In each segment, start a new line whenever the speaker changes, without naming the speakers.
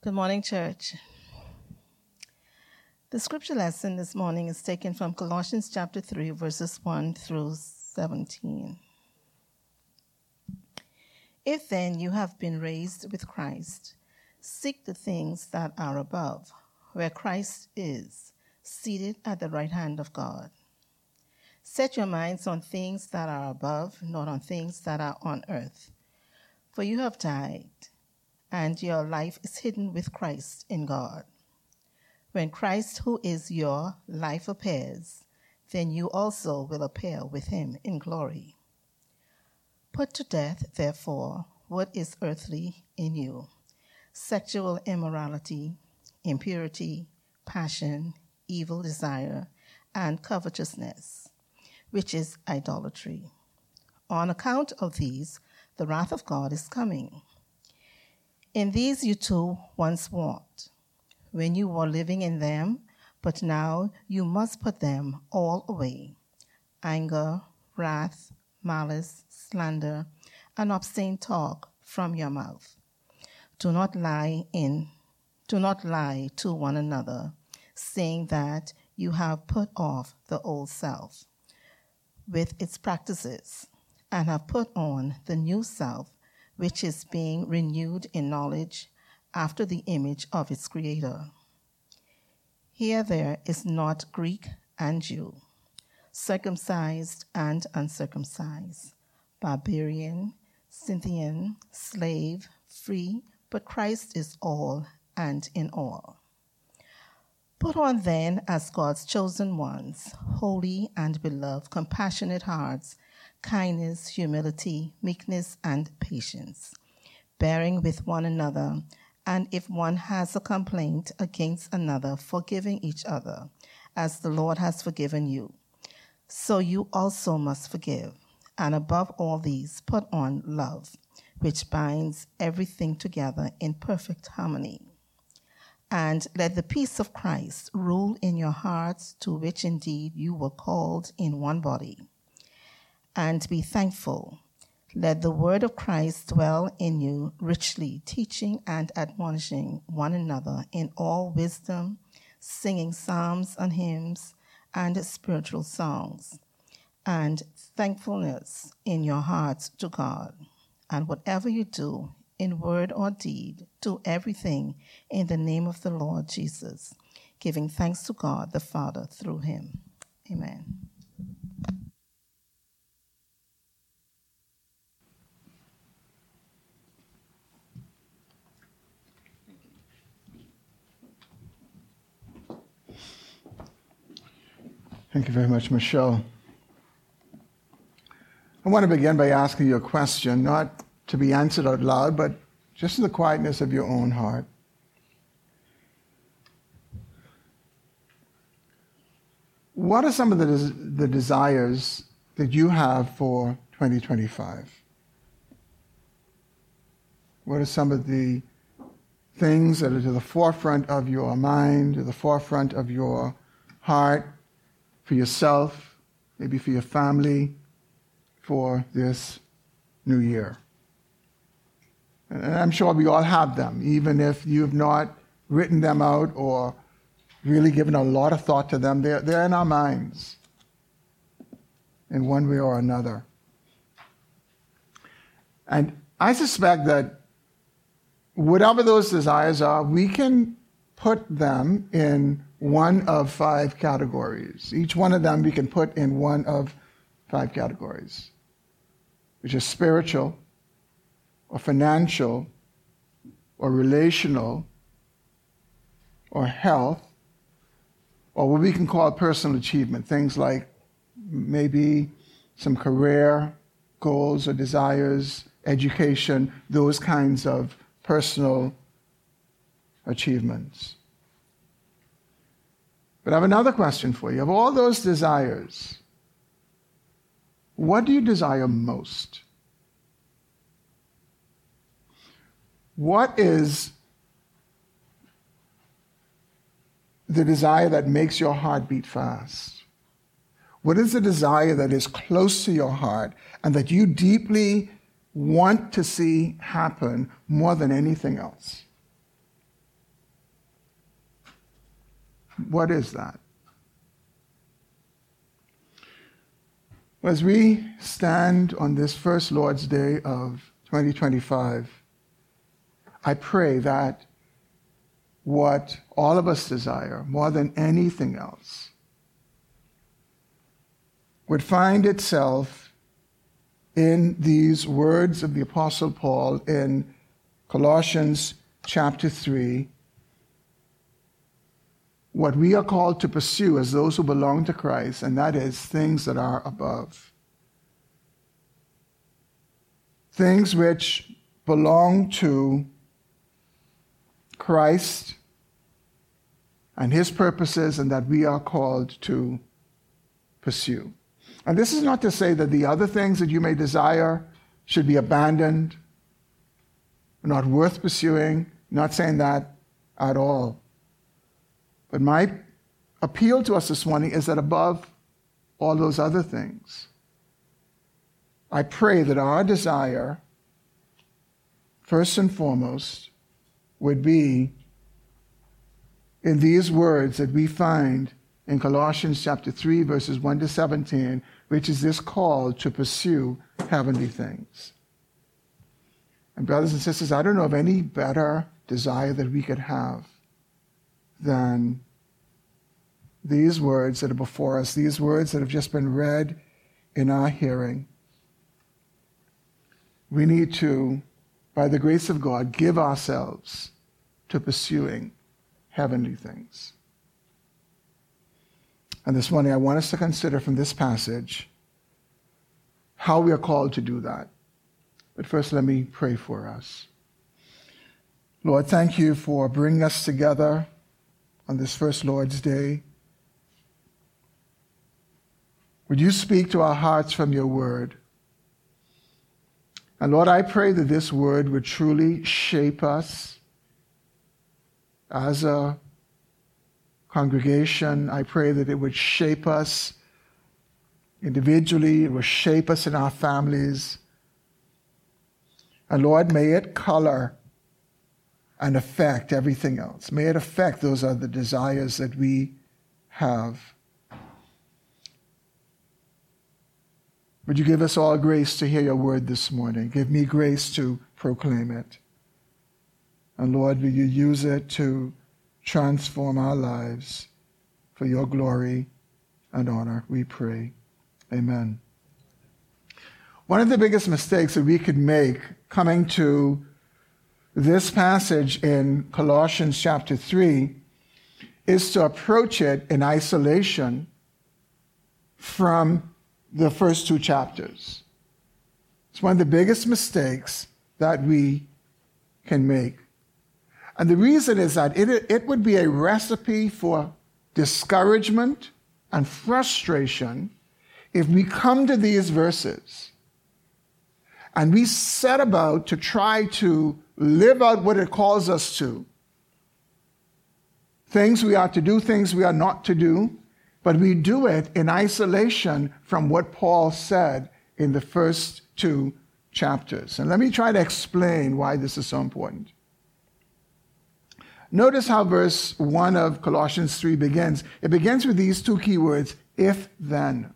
Good morning, church. The scripture lesson this morning is taken from Colossians chapter 3, verses 1 through 17. If then you have been raised with Christ, seek the things that are above, where Christ is, seated at the right hand of God. Set your minds on things that are above, not on things that are on earth. For you have died, and your life is hidden with Christ in God. When Christ, who is your life, appears, then you also will appear with him in glory. Put to death, therefore, what is earthly in you: sexual immorality, impurity, passion, evil desire, and covetousness, which is idolatry. On account of these, the wrath of God is coming. In these you too once walked, when you were living in them, but now you must put them all away: anger, wrath, malice, slander, and obscene talk from your mouth. Do not lie to one another, saying that you have put off the old self with its practices, and have put on the new self, which is being renewed in knowledge after the image of its creator. Here there is not Greek and Jew, circumcised and uncircumcised, barbarian, Scythian, slave, free, but Christ is all and in all. Put on then, as God's chosen ones, holy and beloved, compassionate hearts, kindness, humility, meekness, and patience, bearing with one another, and if one has a complaint against another, forgiving each other, as the Lord has forgiven you. So you also must forgive. And above all these, put on love, which binds everything together in perfect harmony. And let the peace of Christ rule in your hearts, to which indeed you were called in one body. And be thankful. Let the word of Christ dwell in you richly, teaching and admonishing one another in all wisdom, singing psalms and hymns and spiritual songs, and thankfulness in your hearts to God. And whatever you do, in word or deed, do everything in the name of the Lord Jesus, giving thanks to God the Father through him. Amen.
Thank you very much, Michelle. I want to begin by asking you a question, not to be answered out loud, but just in the quietness of your own heart. What are some of the desires that you have for 2025? What are some of the things that are to the forefront of your mind, to the forefront of your heart, for yourself, maybe for your family, for this new year? And I'm sure we all have them, even if you've not written them out or really given a lot of thought to them. They're in our minds in one way or another. And I suspect that whatever those desires are, we can put them in one of 5 categories. Each one of them we can put in one of 5 categories, which is spiritual, or financial, or relational, or health, or what we can call personal achievement, things like maybe some career goals or desires, education, those kinds of personal achievements. But I have another question for you. Of all those desires, what do you desire most? What is the desire that makes your heart beat fast? What is the desire that is close to your heart and that you deeply want to see happen more than anything else? What is that? As we stand on this first Lord's Day of 2025, I pray that what all of us desire more than anything else would find itself in these words of the Apostle Paul in Colossians chapter 3, what we are called to pursue as those who belong to Christ, and that is things that are above. Things which belong to Christ and his purposes, and that we are called to pursue. And this is not to say that the other things that you may desire should be abandoned, not worth pursuing, not saying that at all. But my appeal to us this morning is that above all those other things, I pray that our desire, first and foremost, would be in these words that we find in Colossians chapter 3, verses 1 to 17, which is this call to pursue heavenly things. And brothers and sisters, I don't know of any better desire that we could have than these words that are before us, these words that have just been read in our hearing. We need to, by the grace of God, give ourselves to pursuing heavenly things. And this morning I want us to consider from this passage how we are called to do that. But first let me pray for us. Lord, thank you for bringing us together on this first Lord's Day. Would you speak to our hearts from your word? And Lord, I pray that this word would truly shape us as a congregation. I pray that it would shape us individually. It will shape us in our families. And Lord, may it color and affect everything else. May it affect those other desires that we have. Would you give us all grace to hear your word this morning? Give me grace to proclaim it. And Lord, will you use it to transform our lives for your glory and honor, we pray. Amen. One of the biggest mistakes that we could make coming to this passage in Colossians chapter 3 is to approach it in isolation from the first two chapters. It's one of the biggest mistakes that we can make. And the reason is that it would be a recipe for discouragement and frustration if we come to these verses and we set about to try to live out what it calls us to. Things we are to do, things we are not to do, but we do it in isolation from what Paul said in the first two chapters. And let me try to explain why this is so important. Notice how verse 1 of Colossians 3 begins. It begins with these two key words, if then.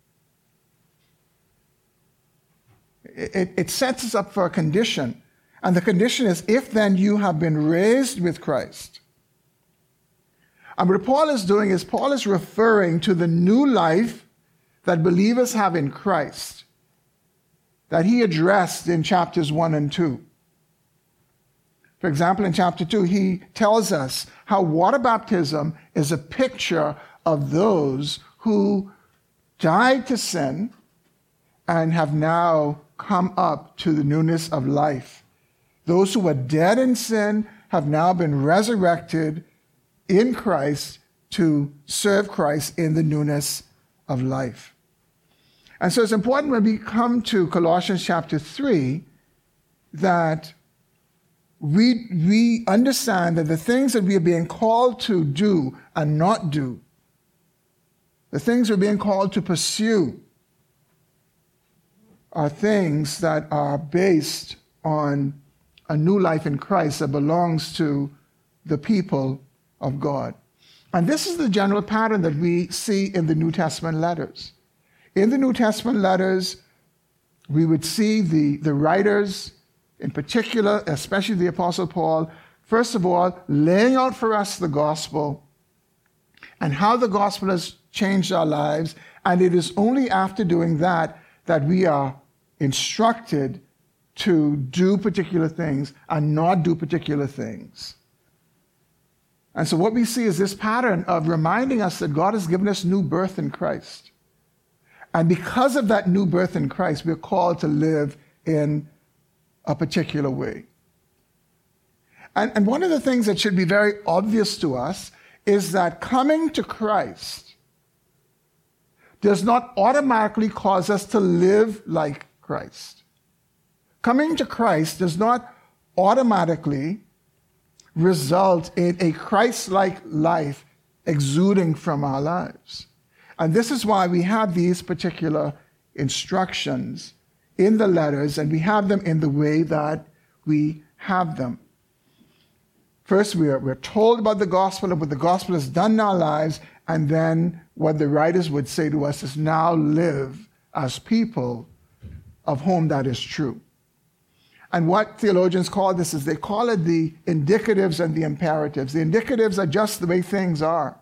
It sets us up for a condition. And the condition is, if then you have been raised with Christ. And what Paul is doing is Paul is referring to the new life that believers have in Christ that he addressed in chapters 1 and 2. For example, in chapter 2, he tells us how water baptism is a picture of those who died to sin and have now come up to the newness of life. Those who were dead in sin have now been resurrected in Christ to serve Christ in the newness of life. And so it's important when we come to Colossians chapter 3 that we understand that the things that we are being called to do and not do, the things we're being called to pursue, are things that are based on a new life in Christ that belongs to the people of God. And this is the general pattern that we see in the New Testament letters. In the New Testament letters, we would see the writers, in particular, especially the Apostle Paul, first of all, laying out for us the gospel and how the gospel has changed our lives. And it is only after doing that that we are instructed to do particular things and not do particular things. And so what we see is this pattern of reminding us that God has given us new birth in Christ. And because of that new birth in Christ, we're called to live in a particular way. And one of the things that should be very obvious to us is that coming to Christ does not automatically cause us to live like Christ. Coming to Christ does not automatically result in a Christ-like life exuding from our lives. And this is why we have these particular instructions in the letters, and we have them in the way that we have them. First, we're told about the gospel and what the gospel has done in our lives, and then what the writers would say to us is now live as people of whom that is true. And what theologians call this is they call it the indicatives and the imperatives. The indicatives are just the way things are.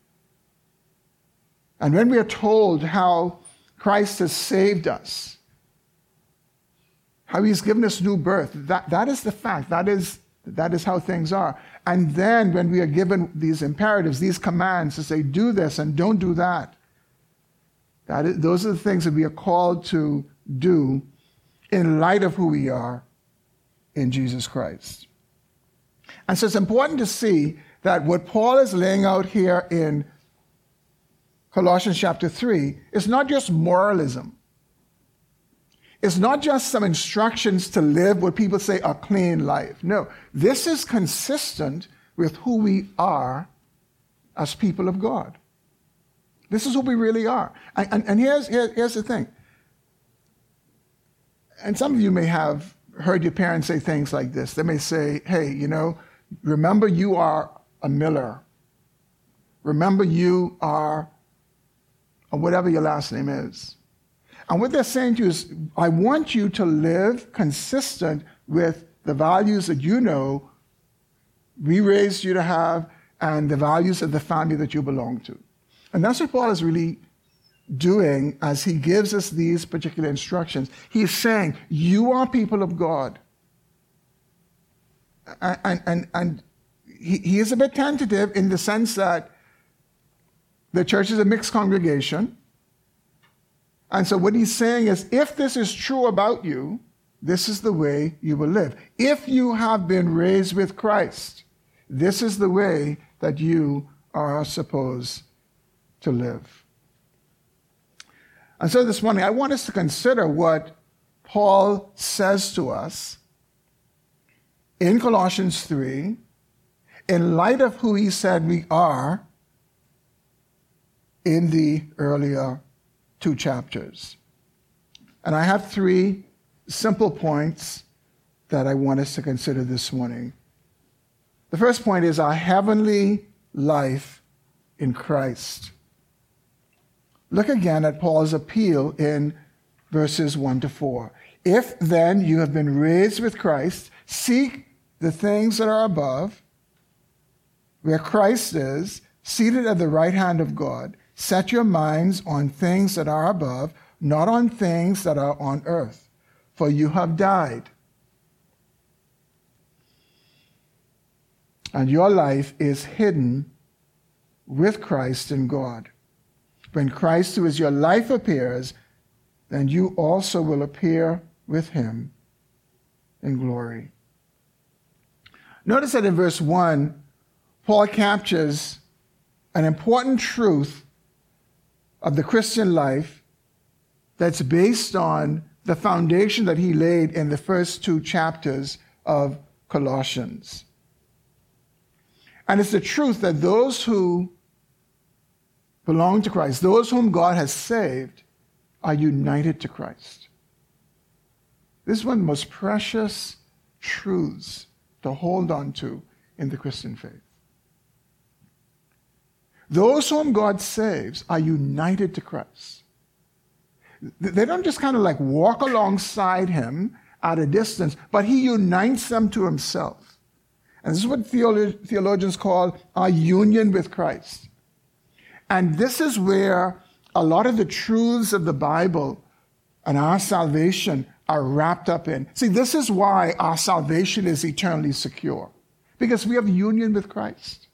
And when we are told how Christ has saved us, how he's given us new birth, that is the fact. That is how things are. And then when we are given these imperatives, these commands to say, do this and don't do that, those are the things that we are called to do in light of who we are in Jesus Christ. And so it's important to see that what Paul is laying out here in Colossians chapter 3 is not just moralism. It's not just some instructions to live what people say a clean life. No, this is consistent with who we are as people of God. This is who we really are. And here's the thing. And some of you may have heard your parents say things like this. They may say, hey, remember you are a Miller. Remember you are, or whatever your last name is. And what they're saying to you is, I want you to live consistent with the values that we raised you to have and the values of the family that you belong to. And that's what Paul is really doing as he gives us these particular instructions. He's saying, you are people of God. And he is a bit tentative in the sense that the church is a mixed congregation. And so what he's saying is, if this is true about you, this is the way you will live. If you have been raised with Christ, this is the way that you are supposed to live. And so this morning, I want us to consider what Paul says to us in Colossians 3, in light of who he said we are in the earlier 2 chapters. And I have 3 simple points that I want us to consider this morning. The first point is our heavenly life in Christ. Look again at Paul's appeal in verses 1 to 4. If then you have been raised with Christ, seek the things that are above, where Christ is, seated at the right hand of God. Set your minds on things that are above, not on things that are on earth, for you have died. And your life is hidden with Christ in God. When Christ, who is your life, appears, then you also will appear with him in glory. Notice that in verse 1, Paul captures an important truth of the Christian life that's based on the foundation that he laid in the first 2 chapters of Colossians. And it's the truth that those who belong to Christ, those whom God has saved, are united to Christ. This is one of the most precious truths to hold on to in the Christian faith. Those whom God saves are united to Christ. They don't just kind of like walk alongside him at a distance, but he unites them to himself. And this is what theologians call our union with Christ. And this is where a lot of the truths of the Bible and our salvation are wrapped up in. See, this is why our salvation is eternally secure, because we have union with Christ.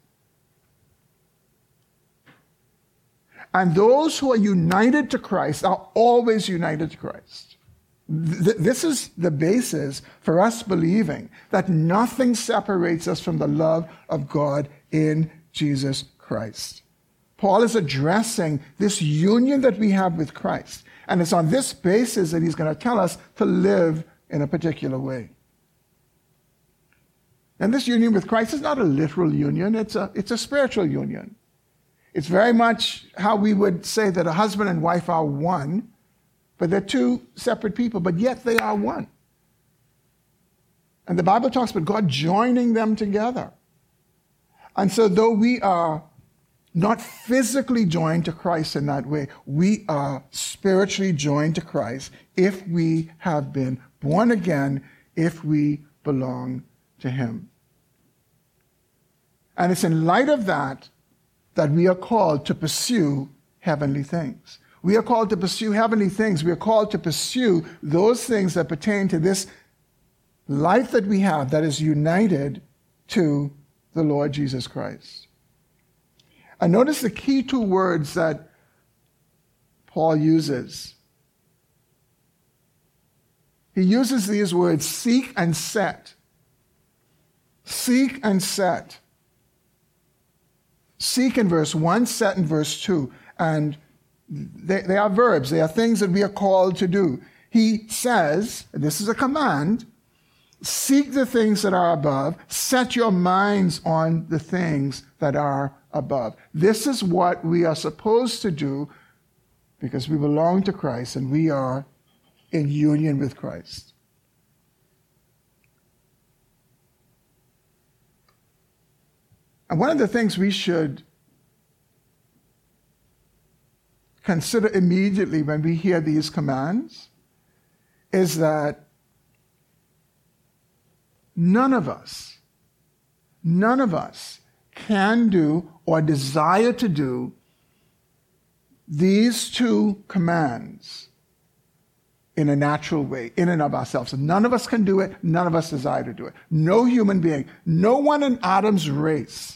And those who are united to Christ are always united to Christ. This is the basis for us believing that nothing separates us from the love of God in Jesus Christ. Paul is addressing this union that we have with Christ. And it's on this basis that he's going to tell us to live in a particular way. And this union with Christ is not a literal union. It's a spiritual union. It's very much how we would say that a husband and wife are one, but they're two separate people, but yet they are one. And the Bible talks about God joining them together. And so though we are not physically joined to Christ in that way, we are spiritually joined to Christ if we have been born again, if we belong to him. And it's in light of that we are called to pursue heavenly things. We are called to pursue heavenly things. We are called to pursue those things that pertain to this life that we have that is united to the Lord Jesus Christ. And notice the key two words that Paul uses. He uses these words, seek and set. Seek and set. Seek in verse 1, set in verse 2. And they are verbs. They are things that we are called to do. He says, this is a command, seek the things that are above, set your minds on the things that are above. This is what we are supposed to do because we belong to Christ and we are in union with Christ. And one of the things we should consider immediately when we hear these commands is that none of us can do or desire to do these two commands in a natural way, in and of ourselves. None of us can do it. None of us desire to do it. No human being, no one in Adam's race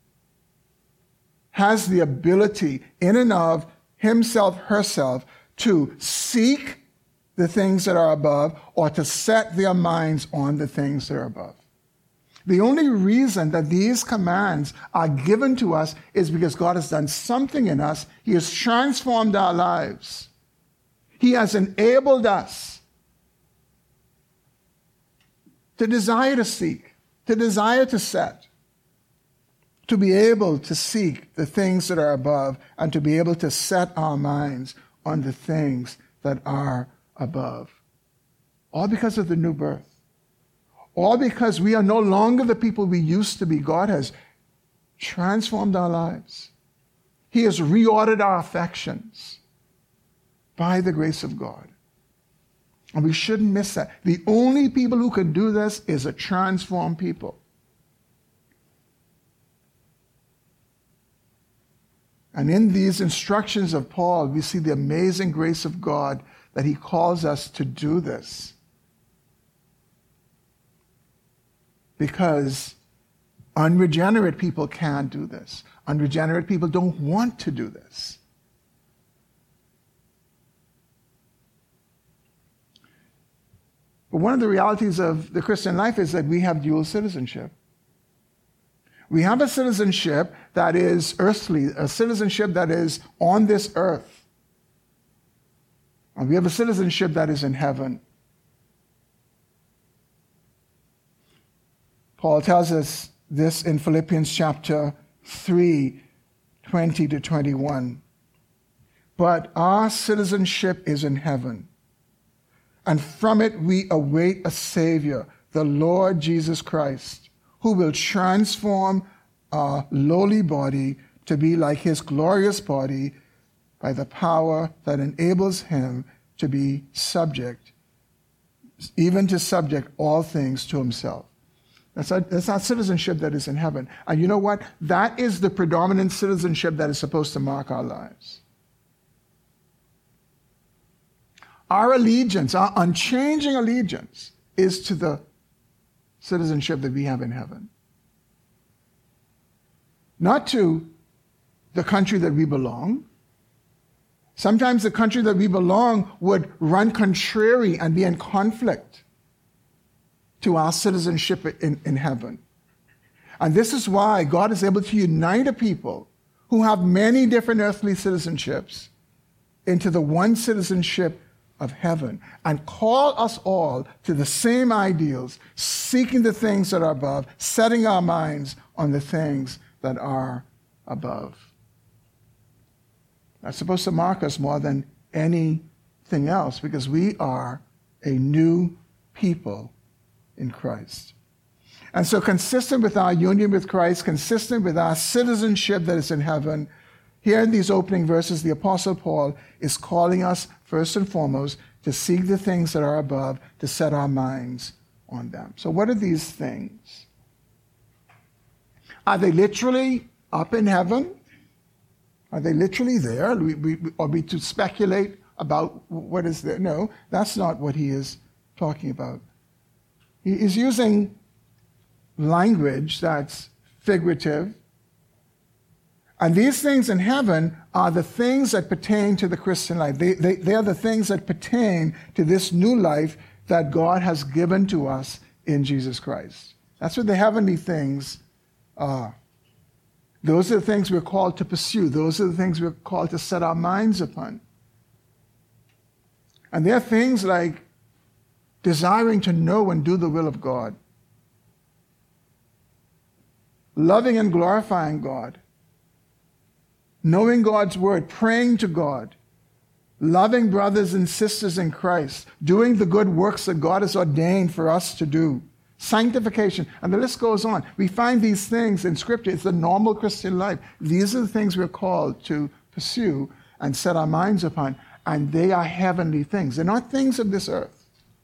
has the ability in and of himself, herself, to seek the things that are above or to set their minds on the things that are above. The only reason that these commands are given to us is because God has done something in us. He has transformed our lives. He has enabled us to desire to seek, to desire to set, to be able to seek the things that are above and to be able to set our minds on the things that are above. All because of the new birth. All because we are no longer the people we used to be. God has transformed our lives. He has reordered our affections by the grace of God. And we shouldn't miss that. The only people who can do this is a transformed people. And in these instructions of Paul, we see the amazing grace of God that he calls us to do this. Because unregenerate people can't do this. Unregenerate people don't want to do this. But one of the realities of the Christian life is that we have dual citizenship. We have a citizenship that is earthly, a citizenship that is on this earth. And we have a citizenship that is in heaven. Paul tells us this in Philippians chapter 3, 20 to 21. But our citizenship is in heaven, and from it we await a Savior, the Lord Jesus Christ, who will transform our lowly body to be like his glorious body by the power that enables him to be subject, even to subject all things to himself. That's not citizenship that is in heaven. And you know what? That is the predominant citizenship that is supposed to mark our lives. Our allegiance, our unchanging allegiance, is to the citizenship that we have in heaven. Not to the country that we belong. Sometimes the country that we belong would run contrary and be in conflict to our citizenship in heaven. And this is why God is able to unite a people who have many different earthly citizenships into the one citizenship of heaven and call us all to the same ideals, seeking the things that are above, setting our minds on the things that are above. That's supposed to mark us more than anything else because we are a new people in Christ. And so consistent with our union with Christ, consistent with our citizenship that is in heaven, here in these opening verses, the Apostle Paul is calling us first and foremost to seek the things that are above, to set our minds on them. So what are these things? Are they literally up in heaven? Are they literally there? Are we to speculate about what is there? No, that's not what he is talking about. He is using language that's figurative. And these things in heaven are the things that pertain to the Christian life. They are the things that pertain to this new life that God has given to us in Jesus Christ. That's what the heavenly things are. Those are the things we're called to pursue. Those are the things we're called to set our minds upon. And there are things like desiring to know and do the will of God, loving and glorifying God, knowing God's word, praying to God, loving brothers and sisters in Christ, doing the good works that God has ordained for us to do, sanctification, and the list goes on. We find these things in Scripture. It's the normal Christian life. These are the things we're called to pursue and set our minds upon, and they are heavenly things. They're not things of this earth.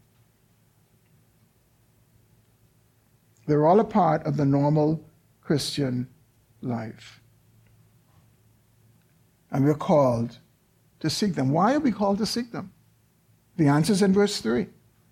They're all a part of the normal Christian life. And we're called to seek them. Why are we called to seek them? The answer is in verse 3.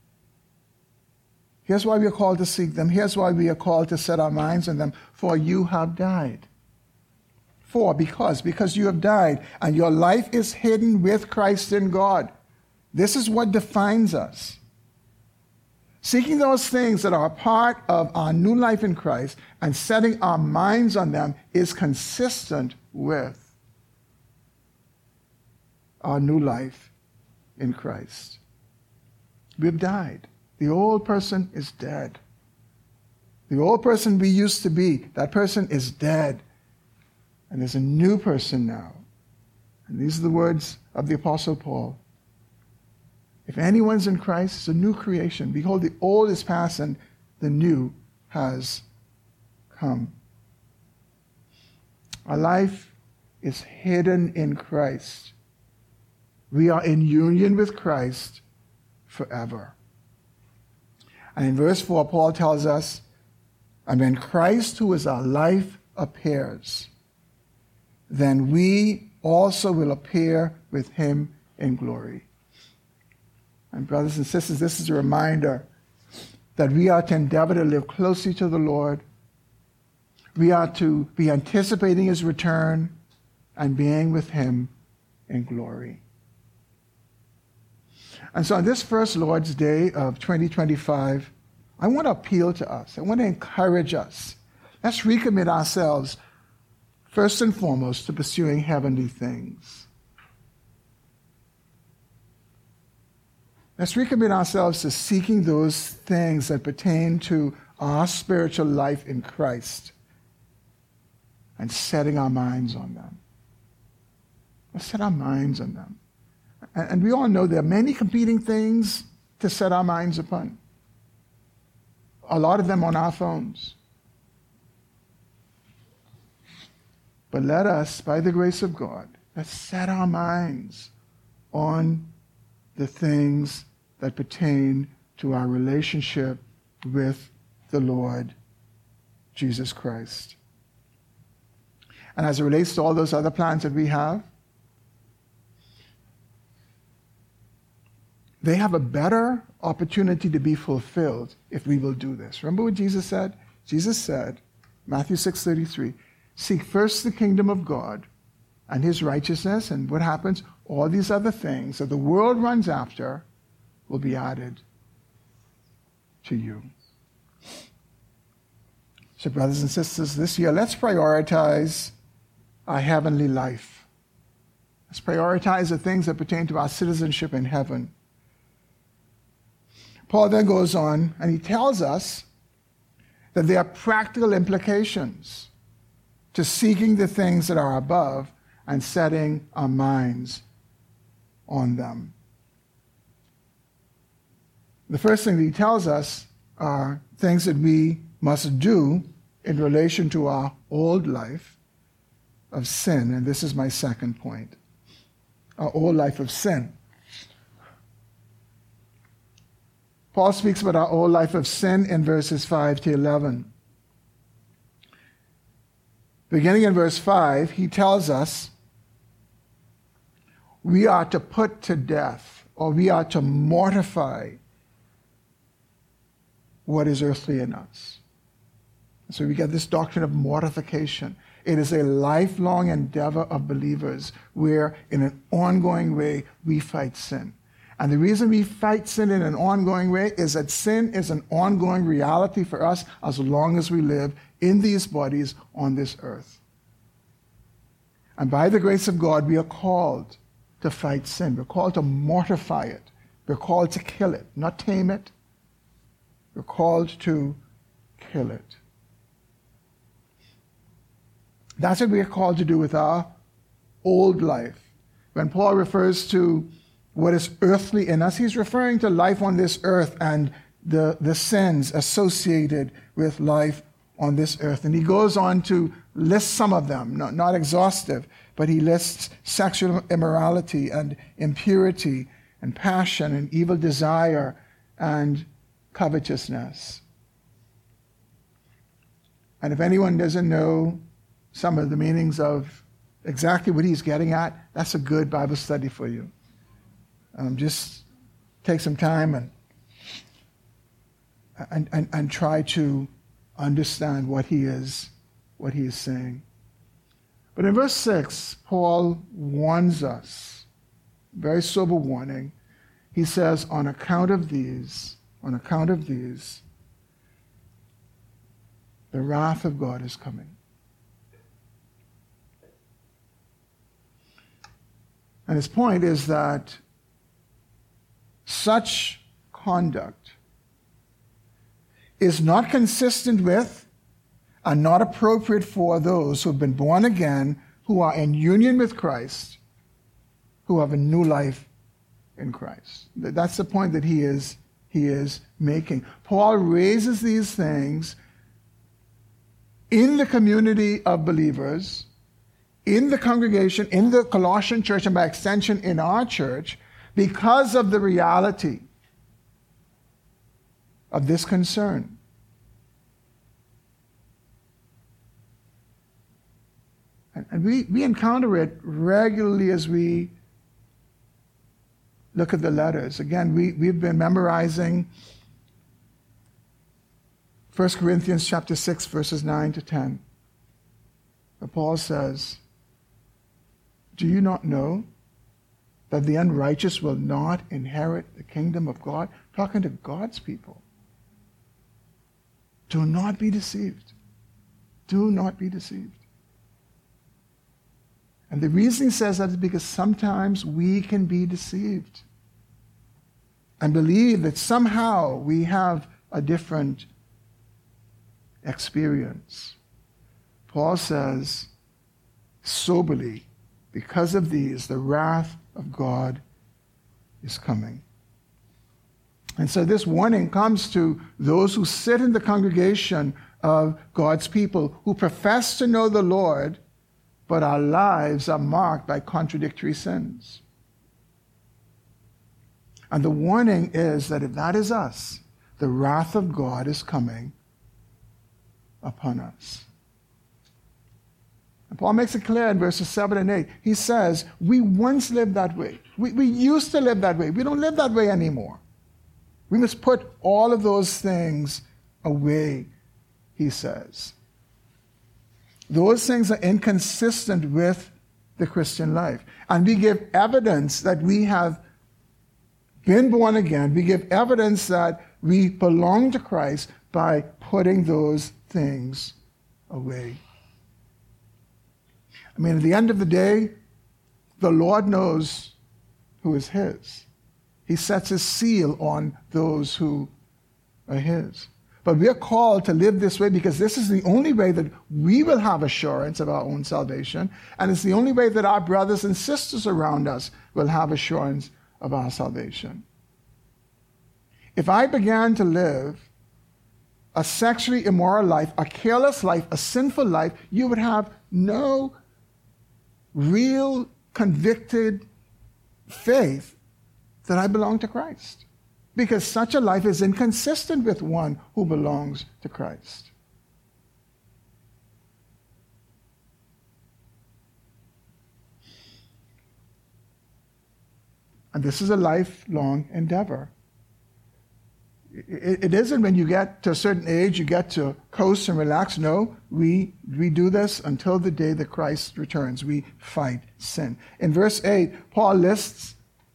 Here's why we are called to seek them. Here's why we are called to set our minds on them. For you have died. Because you have died, and your life is hidden with Christ in God. This is what defines us. Seeking those things that are a part of our new life in Christ and setting our minds on them is consistent with our new life in Christ. We've died. The old person is dead. The old person we used to be, that person is dead. And there's a new person now. And these are the words of the Apostle Paul. If anyone's in Christ, it's a new creation. Behold, the old is past and the new has come. Our life is hidden in Christ. We are in union with Christ forever. And in verse 4, Paul tells us, and when Christ, who is our life, appears, then we also will appear with him in glory. And brothers and sisters, this is a reminder that we are to endeavor to live closely to the Lord. We are to be anticipating his return and being with him in glory. And so on this first Lord's Day of 2025, I want to appeal to us. I want to encourage us. Let's recommit ourselves first and foremost to pursuing heavenly things. Let's recommit ourselves to seeking those things that pertain to our spiritual life in Christ and setting our minds on them. Let's set our minds on them. And we all know there are many competing things to set our minds upon. A lot of them on our phones. But let us, by the grace of God, let's set our minds on the things that pertain to our relationship with the Lord Jesus Christ. And as it relates to all those other plans that we have, they have a better opportunity to be fulfilled if we will do this. Remember what Jesus said? Jesus said, Matthew 6:33, seek first the kingdom of God and his righteousness, and what happens? All these other things that the world runs after will be added to you. So brothers and sisters, this year, let's prioritize our heavenly life. Let's prioritize the things that pertain to our citizenship in heaven. Paul then goes on and he tells us that there are practical implications to seeking the things that are above and setting our minds on them. The first thing that he tells us are things that we must do in relation to our old life of sin. And this is my second point. Our old life of sin. Paul speaks about our old life of sin in verses 5 to 11. Beginning in verse 5, he tells us we are to put to death, or we are to mortify what is earthly in us. So we get this doctrine of mortification. It is a lifelong endeavor of believers where, in an ongoing way, we fight sin. And the reason we fight sin in an ongoing way is that sin is an ongoing reality for us as long as we live in these bodies on this earth. And by the grace of God, we are called to fight sin. We're called to mortify it. We're called to kill it, not tame it. We're called to kill it. That's what we are called to do with our old life. When Paul refers to what is earthly in us, he's referring to life on this earth and the sins associated with life on this earth. And he goes on to list some of them, not exhaustive, but he lists sexual immorality and impurity and passion and evil desire and covetousness. And if anyone doesn't know some of the meanings of exactly what he's getting at, that's a good Bible study for you. Just take some time and try to understand what he is saying. But in verse 6, Paul warns us, very sober warning. He says, on account of these, the wrath of God is coming. And his point is that such conduct is not consistent with and not appropriate for those who have been born again, who are in union with Christ, who have a new life in Christ. That's the point that he is making. Paul raises these things in the community of believers, in the congregation, in the Colossian church, and by extension in our church, because of the reality of this concern. And we encounter it regularly as we look at the letters. Again, we've been memorizing 1 Corinthians chapter 6, verses 9 to 10. Where Paul says, do you not know that the unrighteous will not inherit the kingdom of God? Talking to God's people. Do not be deceived. Do not be deceived. And the reason he says that is because sometimes we can be deceived and believe that somehow we have a different experience. Paul says, soberly, because of these, the wrath of God is coming. And so this warning comes to those who sit in the congregation of God's people, who profess to know the Lord, but our lives are marked by contradictory sins. And the warning is that if that is us, the wrath of God is coming upon us. And Paul makes it clear in verses 7 and 8. He says, we once lived that way. We used to live that way. We don't live that way anymore. We must put all of those things away, he says. Those things are inconsistent with the Christian life. And we give evidence that we have been born again. We give evidence that we belong to Christ by putting those things away. I mean, at the end of the day, the Lord knows who is his. He sets his seal on those who are his. But we are called to live this way because this is the only way that we will have assurance of our own salvation, and it's the only way that our brothers and sisters around us will have assurance of our salvation. If I began to live a sexually immoral life, a careless life, a sinful life, you would have no real convicted faith that I belong to Christ, because such a life is inconsistent with one who belongs to Christ. And this is a lifelong endeavor. It isn't when you get to a certain age, you get to coast and relax. No, we do this until the day that Christ returns. We fight sin. In verse 8, Paul lists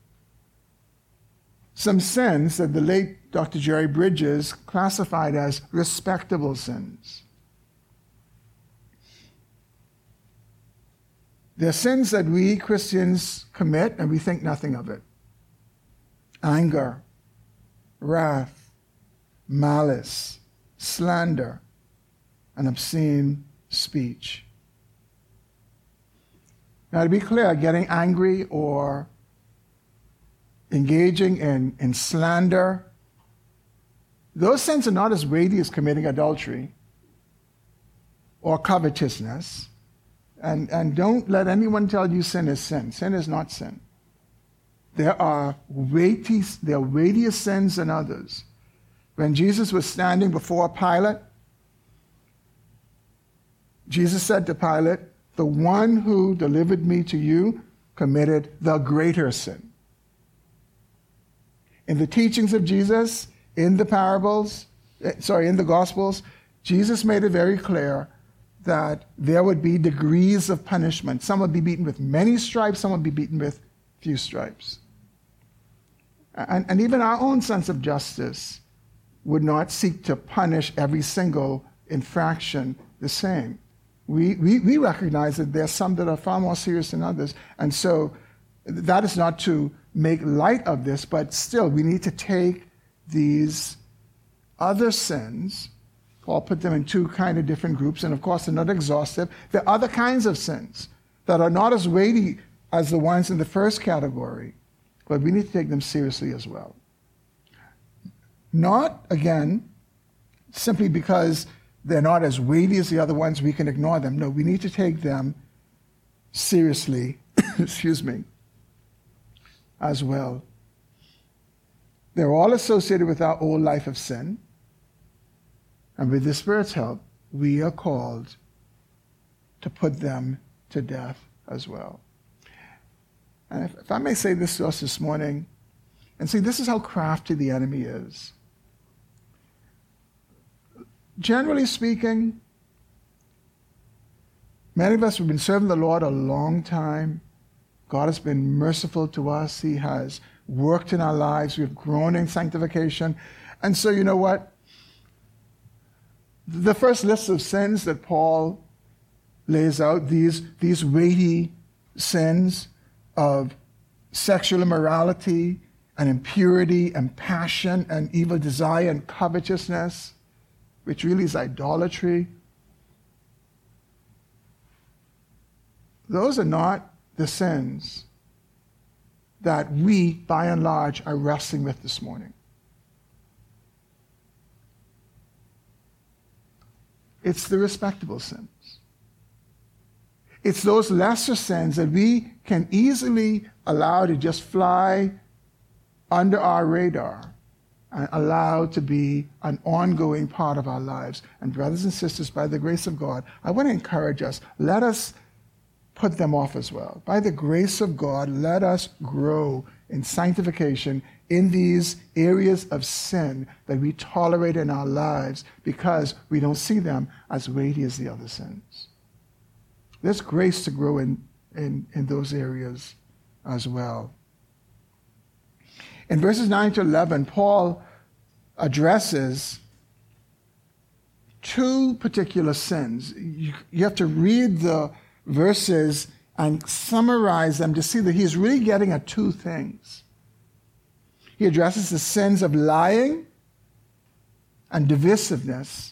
some sins that the late Dr. Jerry Bridges classified as respectable sins. They're sins that we Christians commit and we think nothing of it. Anger, wrath, malice, slander, and obscene speech. Now, to be clear, getting angry or engaging in slander, those sins are not as weighty as committing adultery or covetousness. And don't let anyone tell you sin is sin. Sin is not sin. There are weightier sins than others. When Jesus was standing before Pilate, Jesus said to Pilate, "The one who delivered me to you committed the greater sin." In the teachings of Jesus, in the Gospels, Jesus made it very clear that there would be degrees of punishment. Some would be beaten with many stripes, some would be beaten with few stripes. And even our own sense of justice would not seek to punish every single infraction the same. We recognize that there are some that are far more serious than others. And so that is not to make light of this, but still we need to take these other sins. Paul put them in two kind of different groups, and of course they're not exhaustive. There are other kinds of sins that are not as weighty as the ones in the first category, but we need to take them seriously as well. Not, again, simply because they're not as weighty as the other ones, we can ignore them. No, we need to take them seriously, as well. They're all associated with our old life of sin. And with the Spirit's help, we are called to put them to death as well. And if I may say this to us this morning, and see, this is how crafty the enemy is. Generally speaking, many of us have been serving the Lord a long time. God has been merciful to us. He has worked in our lives. We've grown in sanctification. And so, you know what? The first list of sins that Paul lays out, these weighty sins of sexual immorality and impurity and passion and evil desire and covetousness, which really is idolatry, those are not the sins that we, by and large, are wrestling with this morning. It's the respectable sins. It's those lesser sins that we can easily allow to just fly under our radar and allow to be an ongoing part of our lives. And brothers and sisters, by the grace of God, I want to encourage us, let us put them off as well. By the grace of God, let us grow in sanctification in these areas of sin that we tolerate in our lives because we don't see them as weighty as the other sins. There's grace to grow in those areas as well. In verses 9 to 11, Paul addresses two particular sins. You have to read the verses and summarize them to see that he's really getting at two things. He addresses the sins of lying and divisiveness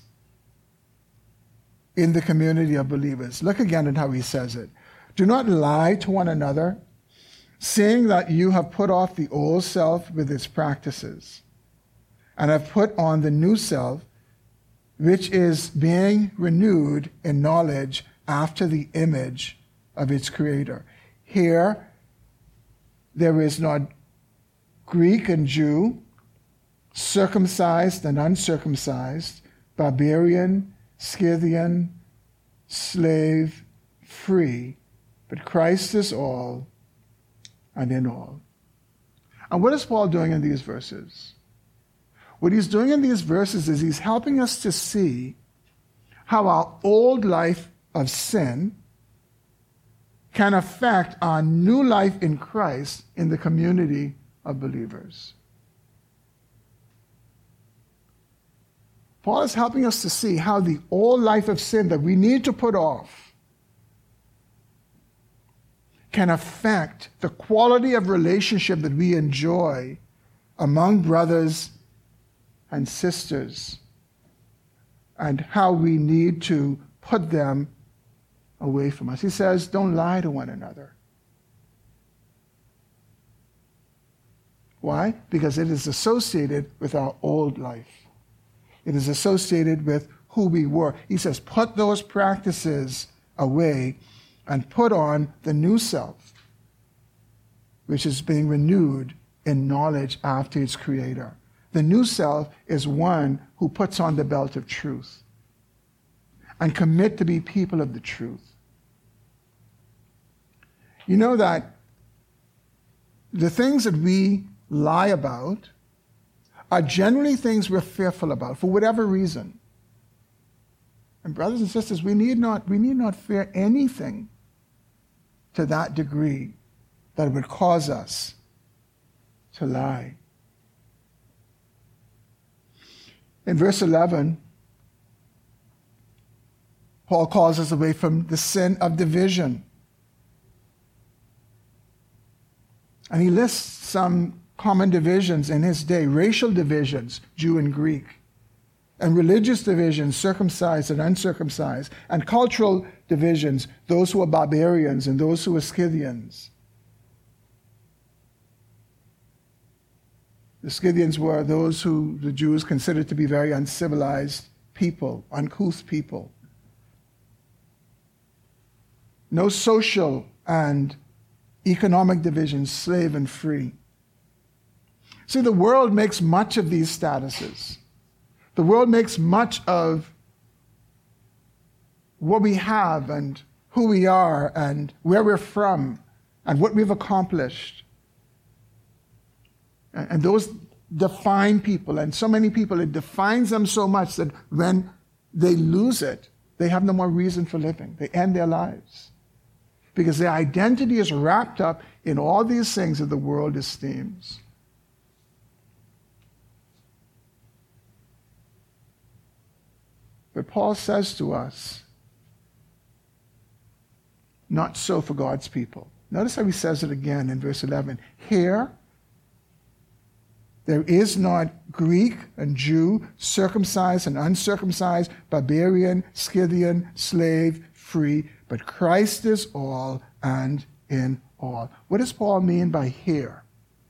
in the community of believers. Look again at how he says it. Do not lie to one another, seeing that you have put off the old self with its practices, and have put on the new self, which is being renewed in knowledge after the image of its creator. Here, there is not Greek and Jew, circumcised and uncircumcised, barbarian, Scythian, slave, free, but Christ is all and in all. And what is Paul doing in these verses? What he's doing in these verses is he's helping us to see how our old life of sin can affect our new life in Christ in the community of believers. Paul is helping us to see how the old life of sin that we need to put off can affect the quality of relationship that we enjoy among brothers and sisters, and how we need to put them away from us. He says, don't lie to one another. Why? Because it is associated with our old life. It is associated with who we were. He says, put those practices away and put on the new self, which is being renewed in knowledge after its creator. The new self is one who puts on the belt of truth and commit to be people of the truth. You know that the things that we lie about are generally things we're fearful about for whatever reason. And brothers and sisters, we need not fear anything to that degree that would cause us to lie. In verse 11, Paul calls us away from the sin of division. And he lists some common divisions in his day: racial divisions, Jew and Greek, and religious divisions, circumcised and uncircumcised, and cultural divisions, those who are barbarians and those who are Scythians. The Scythians were those who the Jews considered to be very uncivilized people, uncouth people. No social and economic divisions, slave and free. See, the world makes much of these statuses. The world makes much of what we have and who we are and where we're from and what we've accomplished. And those define people, and so many people, it defines them so much that when they lose it, they have no more reason for living. They end their lives. Because their identity is wrapped up in all these things that the world esteems. But Paul says to us, not so for God's people. Notice how he says it again in verse 11. Here, there is not Greek and Jew, circumcised and uncircumcised, barbarian, Scythian, slave, free, but Christ is all and in all. What does Paul mean by here?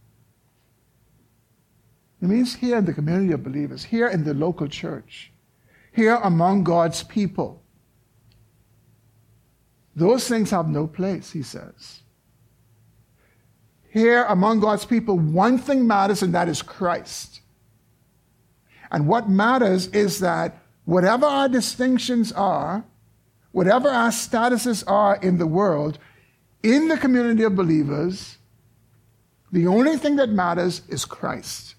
It means here in the community of believers, here in the local church, here among God's people. Those things have no place, he says. Here among God's people, one thing matters, and that is Christ. And what matters is that whatever our distinctions are, whatever our statuses are in the world, in the community of believers, the only thing that matters is Christ.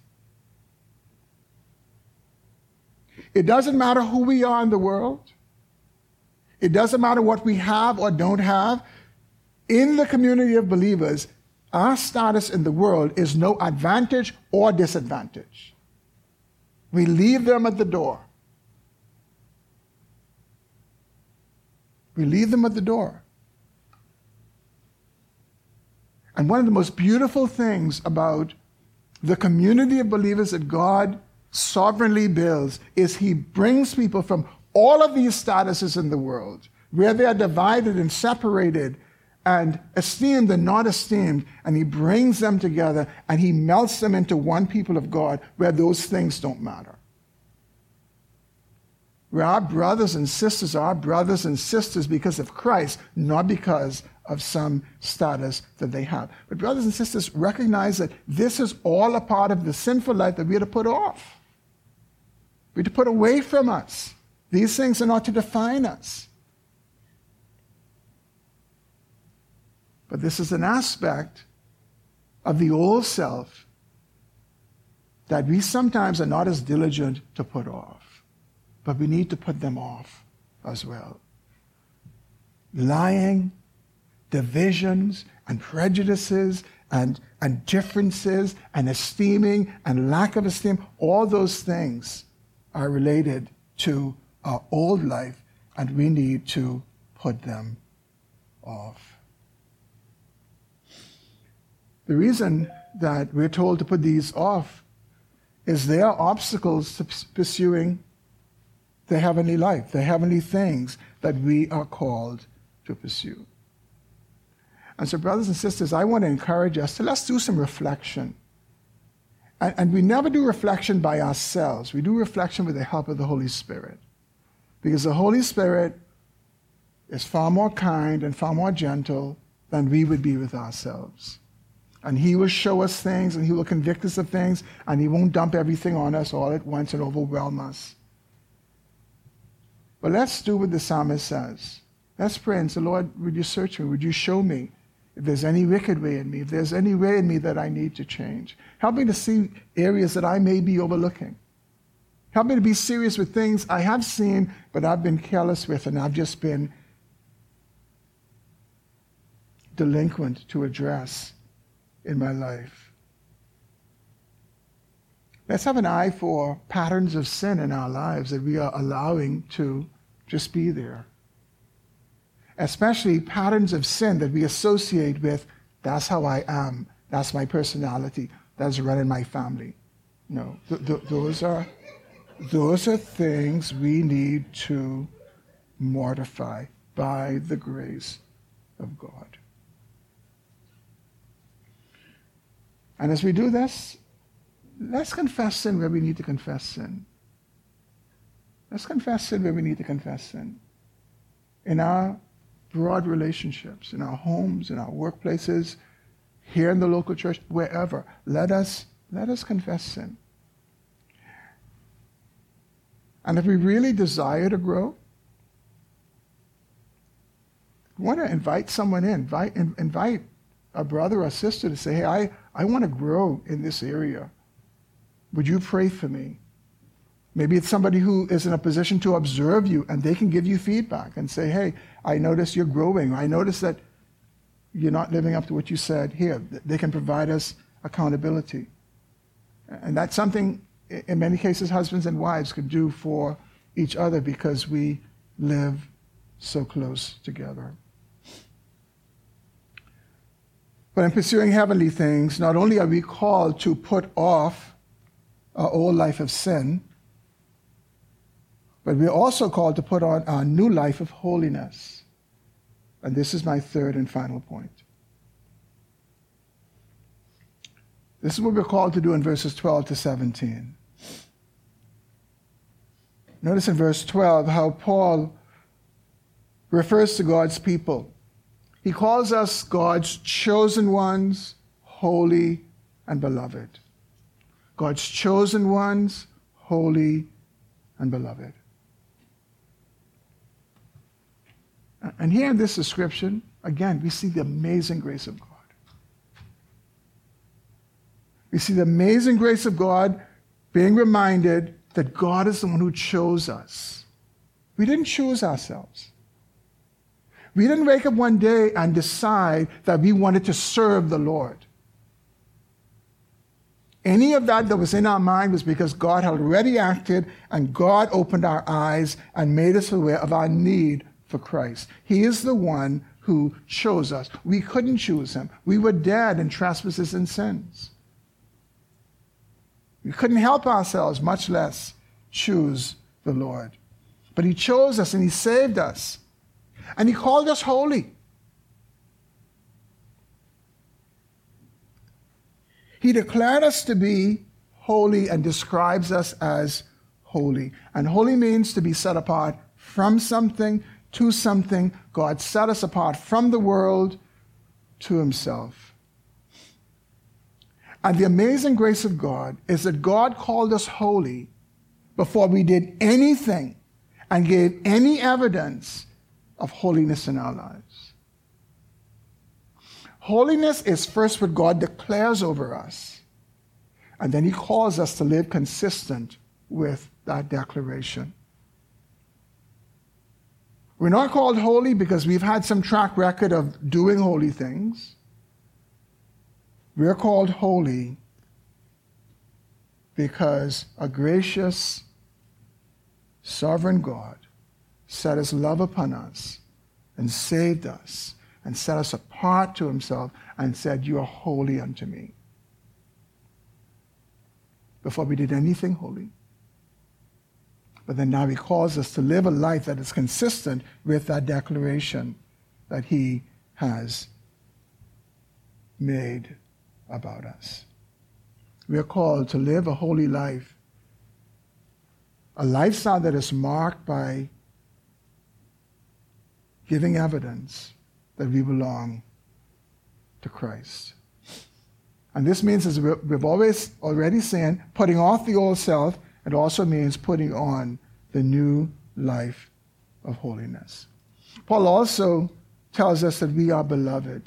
It doesn't matter who we are in the world. It doesn't matter what we have or don't have. In the community of believers, our status in the world is no advantage or disadvantage. We leave them at the door. We leave them at the door. And one of the most beautiful things about the community of believers that God sovereignly builds is he brings people from all of these statuses in the world, where they are divided and separated and esteemed and not esteemed, and he brings them together and he melts them into one people of God where those things don't matter. Where our brothers and sisters are brothers and sisters because of Christ, not because of some status that they have. But brothers and sisters, recognize that this is all a part of the sinful life that we are to put off. We're to put away from us. These things are not to define us. But this is an aspect of the old self that we sometimes are not as diligent to put off. But we need to put them off as well. Lying, divisions, and prejudices, and differences, and esteeming, and lack of esteem, all those things are related to our old life, and we need to put them off. The reason that we're told to put these off is they are obstacles to pursuing the heavenly life, the heavenly things that we are called to pursue. And so, brothers and sisters, I want to encourage us to let's do some reflection. And we never do reflection by ourselves. We do reflection with the help of the Holy Spirit. Because the Holy Spirit is far more kind and far more gentle than we would be with ourselves. And he will show us things, and he will convict us of things, and he won't dump everything on us all at once and overwhelm us. But let's do what the psalmist says. Let's pray and say, Lord, would you search me? Would you show me if there's any wicked way in me, if there's any way in me that I need to change? Help me to see areas that I may be overlooking. Help me to be serious with things I have seen, but I've been careless with, and I've just been delinquent to address in my life. Let's have an eye for patterns of sin in our lives that we are allowing to just be there. Especially patterns of sin that we associate with, that's how I am, that's my personality, that's running my family. No, those are things we need to mortify by the grace of God. And as we do this, let's confess sin where we need to confess sin. Let's confess sin where we need to confess sin. In our broad relationships, in our homes, in our workplaces, here in the local church, wherever, let us confess sin. And if we really desire to grow, we want to invite someone in, invite a brother or sister to say, hey, I want to grow in this area. Would you pray for me? Maybe it's somebody who is in a position to observe you, and they can give you feedback and say, hey, I notice you're growing. I notice that you're not living up to what you said here. They can provide us accountability. And that's something, in many cases, husbands and wives can do for each other because we live so close together. But in pursuing heavenly things, not only are we called to put off our old life of sin, but we're also called to put on our new life of holiness. And this is my third and final point. This is what we're called to do in verses 12 to 17. Notice in verse 12 how Paul refers to God's people. He calls us God's chosen ones, holy and beloved. God's chosen ones, holy and beloved. And here in this description, again, we see the amazing grace of God. We see the amazing grace of God being reminded that God is the one who chose us. We didn't choose ourselves. We didn't wake up one day and decide that we wanted to serve the Lord. Any of that was in our mind was because God had already acted and God opened our eyes and made us aware of our need for Christ. He is the one who chose us. We couldn't choose him. We were dead in trespasses and sins. We couldn't help ourselves, much less choose the Lord. But he chose us and he saved us. And he called us holy. He declared us to be holy and describes us as holy. And holy means to be set apart from something to something. God set us apart from the world to himself. And the amazing grace of God is that God called us holy before we did anything and gave any evidence of holiness in our lives. Holiness is first what God declares over us, and then he calls us to live consistent with that declaration. We're not called holy because we've had some track record of doing holy things. We're called holy because a gracious, sovereign God set his love upon us and saved us and set us apart to himself and said, "You are holy unto me." Before we did anything holy. But then now he calls us to live a life that is consistent with that declaration that he has made about us. We are called to live a holy life, a lifestyle that is marked by giving evidence that we belong to Christ. And this means, as we've already said, putting off the old self. It also means putting on the new life of holiness. Paul also tells us that we are beloved.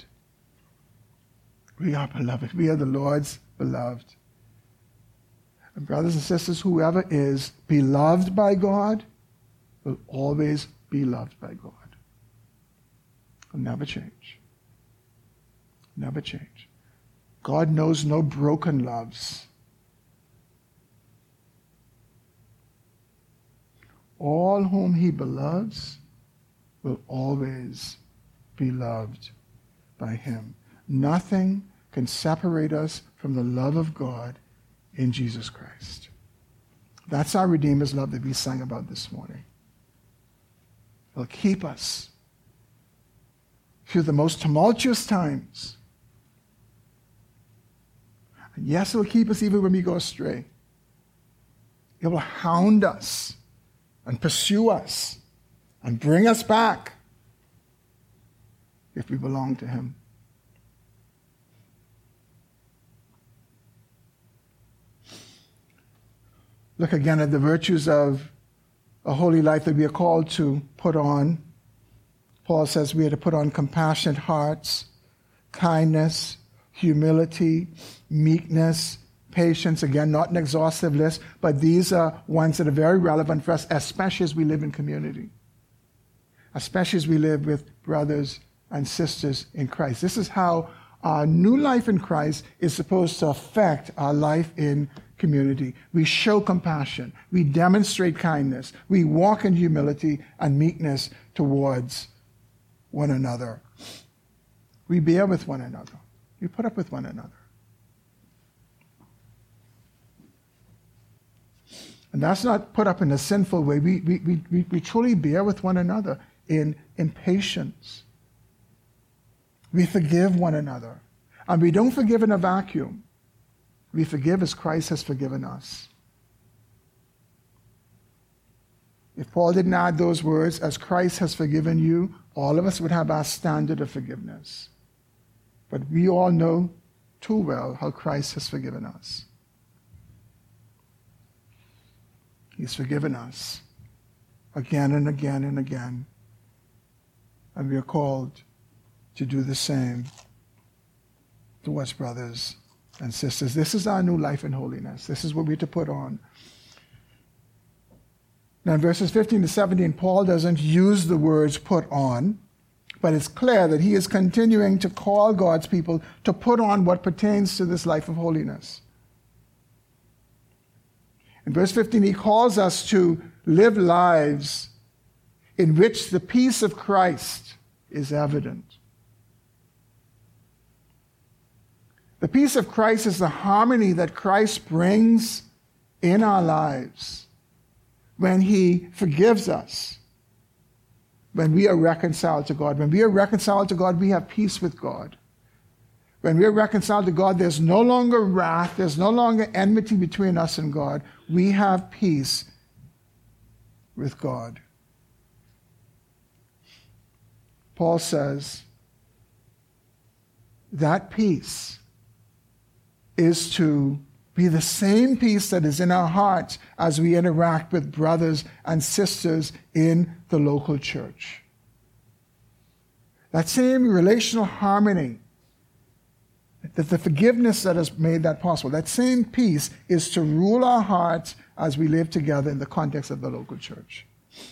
We are beloved. We are the Lord's beloved. And brothers and sisters, whoever is beloved by God will always be loved by God. Will never change. Never change. God knows no broken loves. All whom he beloves will always be loved by him. Nothing can separate us from the love of God in Jesus Christ. That's our Redeemer's love that we sang about this morning. It'll keep us through the most tumultuous times. And yes, it'll keep us even when we go astray. It will hound us and pursue us and bring us back if we belong to him. Look again at the virtues of a holy life that we are called to put on. Paul says we are to put on compassionate hearts, kindness, humility, meekness, patience. Again, not an exhaustive list, but these are ones that are very relevant for us, especially as we live in community, especially as we live with brothers and sisters in Christ. This is how our new life in Christ is supposed to affect our life in community. We show compassion. We demonstrate kindness. We walk in humility and meekness towards one another. We bear with one another. We put up with one another. And that's not put up in a sinful way. We truly bear with one another in patience. We forgive one another. And we don't forgive in a vacuum. We forgive as Christ has forgiven us. If Paul didn't add those words, as Christ has forgiven you, all of us would have our standard of forgiveness. But we all know too well how Christ has forgiven us. He's forgiven us again and again and again. And we are called to do the same to us, brothers and sisters. This is our new life in holiness. This is what we're to put on. Now, in verses 15 to 17, Paul doesn't use the words put on, but it's clear that he is continuing to call God's people to put on what pertains to this life of holiness. In verse 15, he calls us to live lives in which the peace of Christ is evident. The peace of Christ is the harmony that Christ brings in our lives when he forgives us, when we are reconciled to God. When we are reconciled to God, we have peace with God. When we are reconciled to God, there's no longer wrath, there's no longer enmity between us and God. We have peace with God. Paul says that peace is to be the same peace that is in our hearts as we interact with brothers and sisters in the local church. That same relational harmony, that the forgiveness that has made that possible, that same peace is to rule our hearts as we live together in the context of the local church.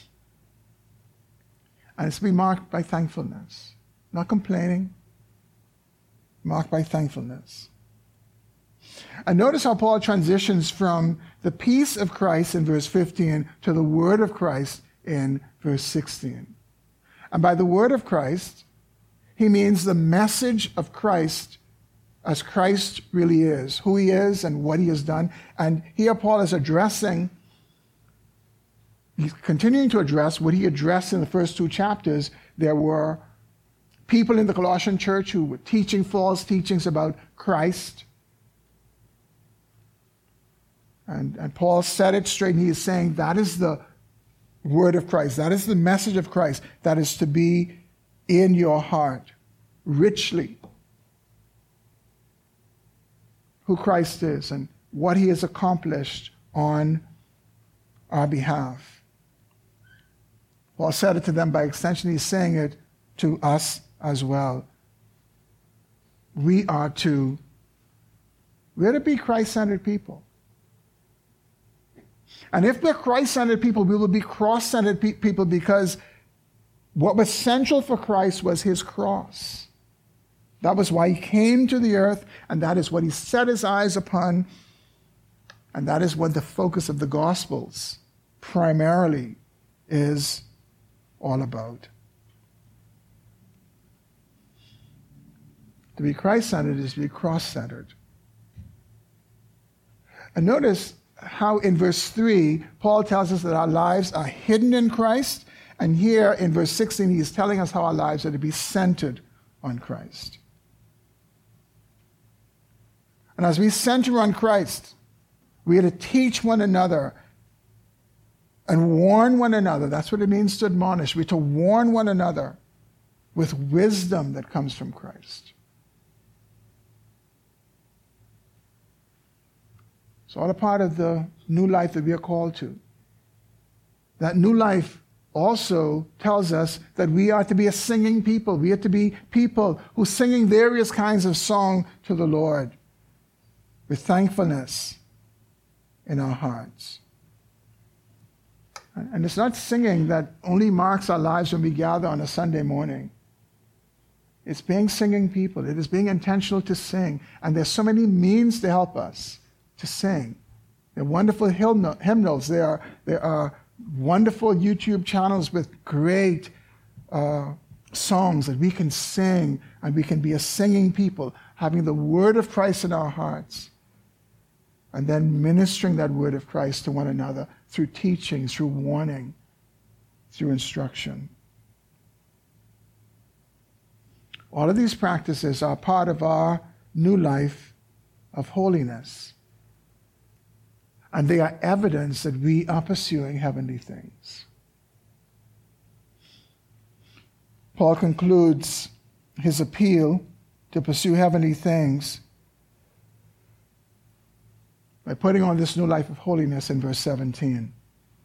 And it's to be marked by thankfulness, not complaining, marked by thankfulness. And notice how Paul transitions from the peace of Christ in verse 15 to the word of Christ in verse 16. And by the word of Christ, he means the message of Christ as Christ really is, who he is and what he has done. And here Paul is he's continuing to address what he addressed in the first two chapters. There were people in the Colossian church who were teaching false teachings about Christ. And Paul said it straight, and he is saying that is the word of Christ. That is the message of Christ that is to be in your heart, richly. Who Christ is and what he has accomplished on our behalf. Paul said it to them by extension. He's saying it to us as well. We are to be Christ-centered people. And if we're Christ-centered people, we will be cross-centered people, because what was central for Christ was his cross. That was why he came to the earth, and that is what he set his eyes upon, and that is what the focus of the Gospels primarily is all about. To be Christ-centered is to be cross-centered. And notice how in verse 3, Paul tells us that our lives are hidden in Christ, and here in verse 16, he is telling us how our lives are to be centered on Christ. And as we center on Christ, we are to teach one another and warn one another. That's what it means to admonish. We're to warn one another with wisdom that comes from Christ. It's all a part of the new life that we are called to. That new life also tells us that we are to be a singing people. We are to be people who singing various kinds of song to the Lord with thankfulness in our hearts. And it's not singing that only marks our lives when we gather on a Sunday morning. It's being singing people. It is being intentional to sing. And there's so many means to help us to sing. There are wonderful hymnals. There are wonderful YouTube channels with great songs that we can sing, and we can be a singing people, having the word of Christ in our hearts, and then ministering that word of Christ to one another through teaching, through warning, through instruction. All of these practices are part of our new life of holiness. And they are evidence that we are pursuing heavenly things. Paul concludes his appeal to pursue heavenly things by putting on this new life of holiness in verse 17.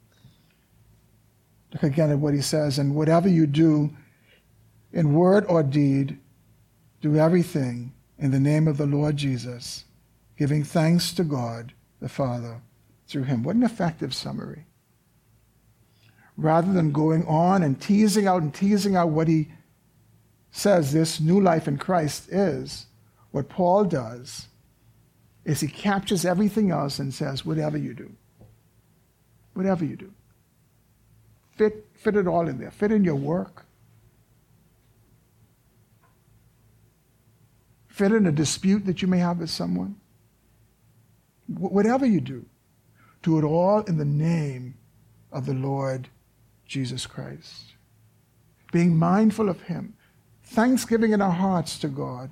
Look again at what he says, and whatever you do in word or deed, do everything in the name of the Lord Jesus, giving thanks to God the Father through him. What an effective summary. Rather than going on and teasing out what he says this new life in Christ is, what Paul does is he captures everything else and says, whatever you do, fit it all in there. Fit in your work. Fit in a dispute that you may have with someone. Whatever you do it all in the name of the Lord Jesus Christ. Being mindful of him. Thanksgiving in our hearts to God.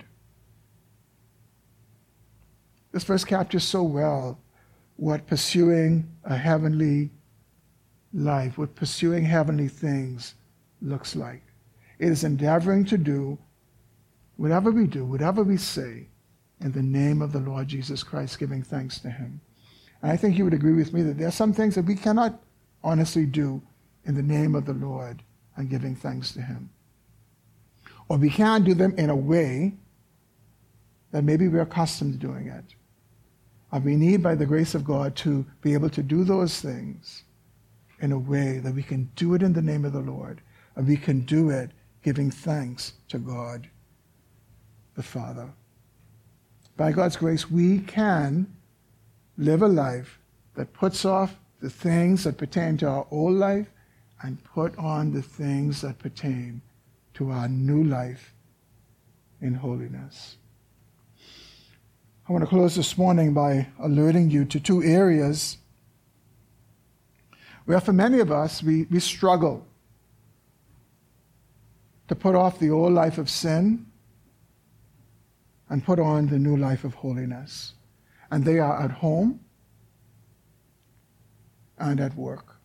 This verse captures so well what pursuing a heavenly life, what pursuing heavenly things looks like. It is endeavoring to do, whatever we say, in the name of the Lord Jesus Christ, giving thanks to him. And I think you would agree with me that there are some things that we cannot honestly do in the name of the Lord and giving thanks to him. Or we can do them in a way that maybe we're accustomed to doing it. And we need, by the grace of God, to be able to do those things in a way that we can do it in the name of the Lord, and we can do it giving thanks to God the Father. By God's grace, we can live a life that puts off the things that pertain to our old life and put on the things that pertain to our new life in holiness. I want to close this morning by alerting you to two areas where for many of us we struggle to put off the old life of sin and put on the new life of holiness. And they are at home and at work.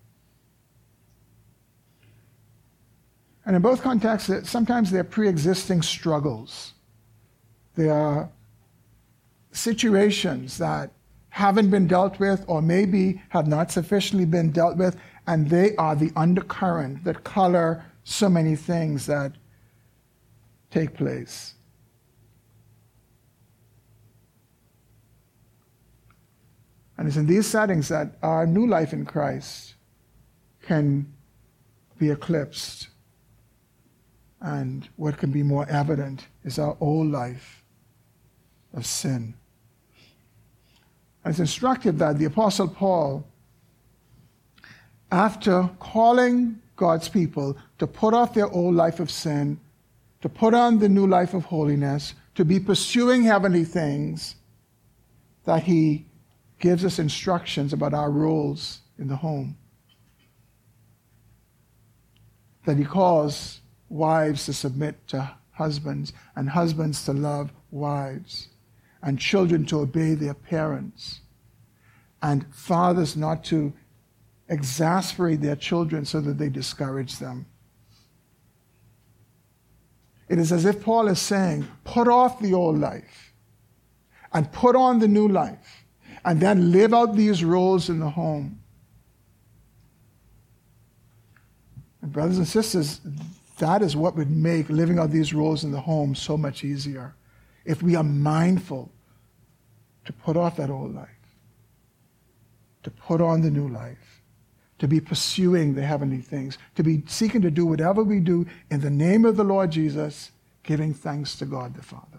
And in both contexts, sometimes they're pre-existing struggles. They are situations that haven't been dealt with or maybe have not sufficiently been dealt with, and they are the undercurrent that color so many things that take place. And it's in these settings that our new life in Christ can be eclipsed. And what can be more evident is our old life of sin. And it's instructive that the Apostle Paul, after calling God's people to put off their old life of sin, to put on the new life of holiness, to be pursuing heavenly things, that he gives us instructions about our roles in the home. That he calls wives to submit to husbands, and husbands to love wives, and children to obey their parents, and fathers not to exasperate their children so that they discourage them. It is as if Paul is saying, put off the old life and put on the new life, and then live out these roles in the home. And brothers and sisters, that is what would make living out these roles in the home so much easier, if we are mindful to put off that old life, to put on the new life, to be pursuing the heavenly things, to be seeking to do whatever we do in the name of the Lord Jesus, giving thanks to God the Father.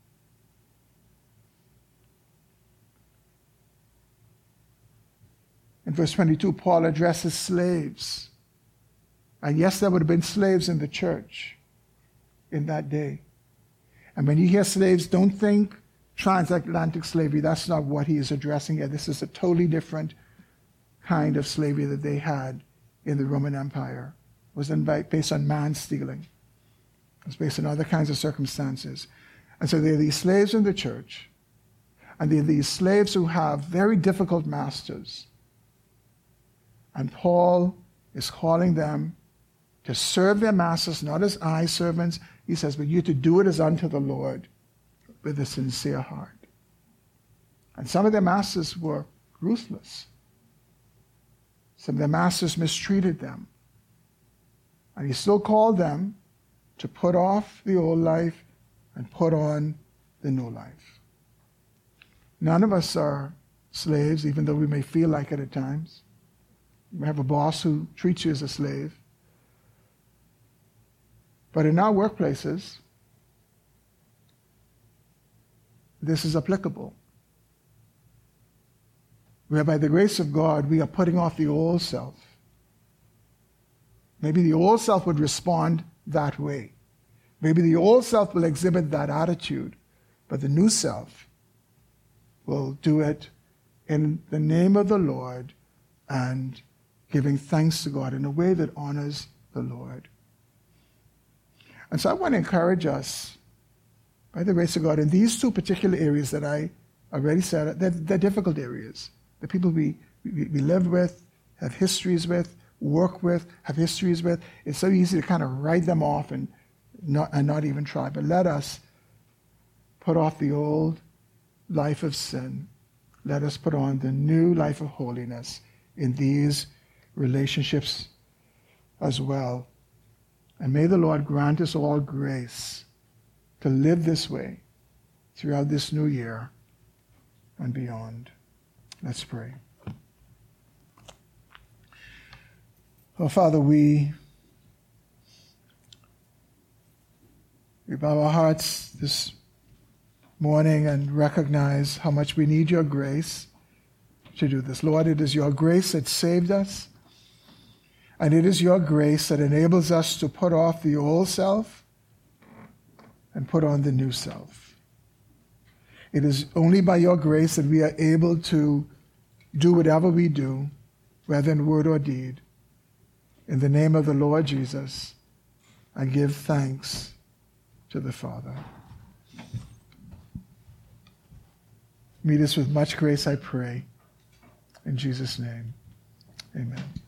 In verse 22, Paul addresses slaves. And yes, there would have been slaves in the church in that day. And when you hear slaves, don't think transatlantic slavery. That's not what he is addressing here. This is a totally different kind of slavery that they had in the Roman Empire. It was based on man-stealing. It was based on other kinds of circumstances. And so there are these slaves in the church, and there are these slaves who have very difficult masters. And Paul is calling them to serve their masters, not as eye servants, he says, but you to do it as unto the Lord with a sincere heart. And some of their masters were ruthless. Some of their masters mistreated them. And he still called them to put off the old life and put on the new life. None of us are slaves, even though we may feel like it at times. You may have a boss who treats you as a slave. But in our workplaces, this is applicable. Where by the grace of God, we are putting off the old self. Maybe the old self would respond that way. Maybe the old self will exhibit that attitude, but the new self will do it in the name of the Lord and giving thanks to God in a way that honors the Lord. And so I want to encourage us, by the grace of God, in these two particular areas that I already said, they're difficult areas. The people we live with, have histories with, work with, have histories with. It's so easy to kind of write them off and not even try. But let us put off the old life of sin. Let us put on the new life of holiness in these relationships as well. And may the Lord grant us all grace to live this way throughout this new year and beyond. Let's pray. Oh, Father, we bow our hearts this morning and recognize how much we need your grace to do this. Lord, it is your grace that saved us, and it is your grace that enables us to put off the old self and put on the new self. It is only by your grace that we are able to do whatever we do, whether in word or deed. In the name of the Lord Jesus, I give thanks to the Father. Meet us with much grace, I pray. In Jesus' name, amen.